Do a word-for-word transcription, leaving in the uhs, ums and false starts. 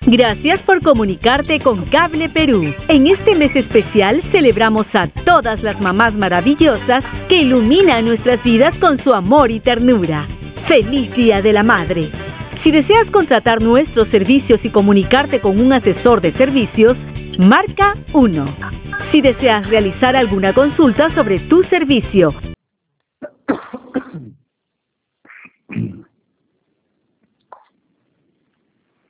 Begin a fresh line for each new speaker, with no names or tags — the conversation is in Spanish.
Gracias por comunicarte con Cable Perú. En este mes especial celebramos a todas las mamás maravillosas que iluminan nuestras vidas con su amor y ternura. ¡Feliz Día de la Madre! Si deseas contratar nuestros servicios y comunicarte con un asesor de servicios, marca uno. Si deseas realizar alguna consulta sobre tu servicio